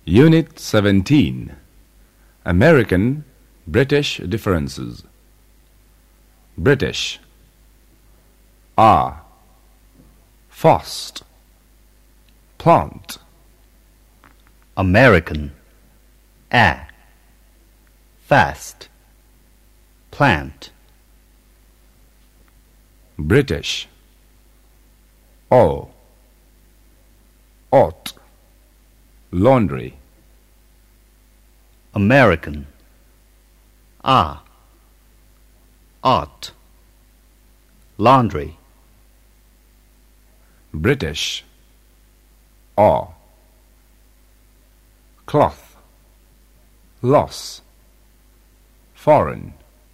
Unit 17 American British differences. British are fast, plant. American fast, plant. British ought, laundry. American ought, laundry. British are cloth, loss, foreign.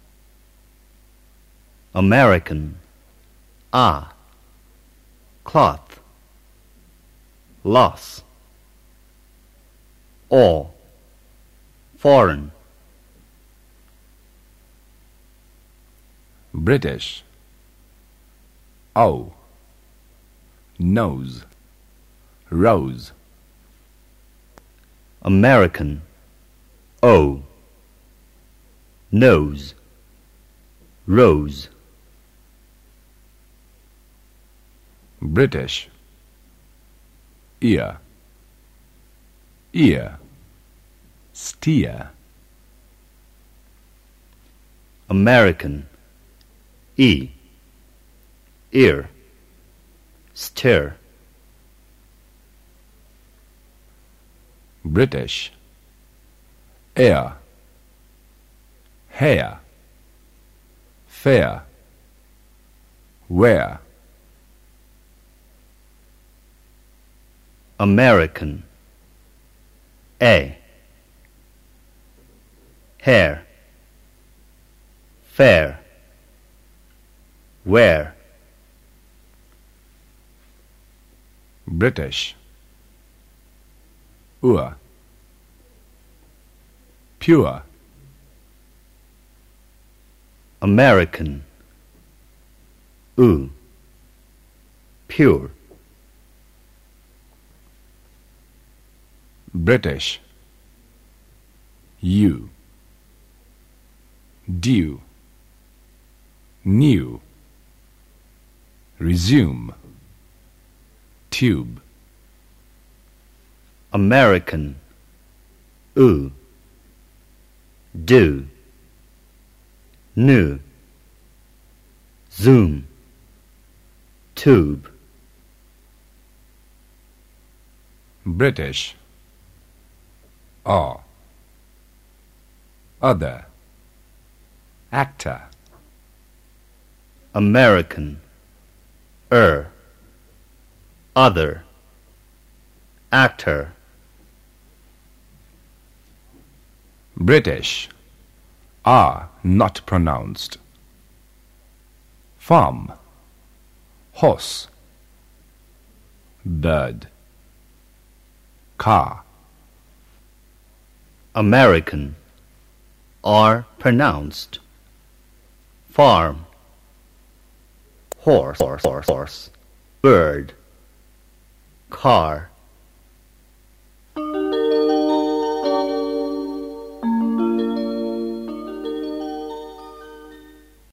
American cloth, loss, all, foreign. British nose, rose. American nose, rose. British ear, steer. American ear, steer. British air, hair, fair, wear. American hair, fair, wear. British pure. American pure. British due, new, resume, tube. American do, new, zoom, tube. British are other, actor. American other, actor. British are not pronounced. Farm, horse, bird, car. American are pronounced. Farm, horse, bird, car.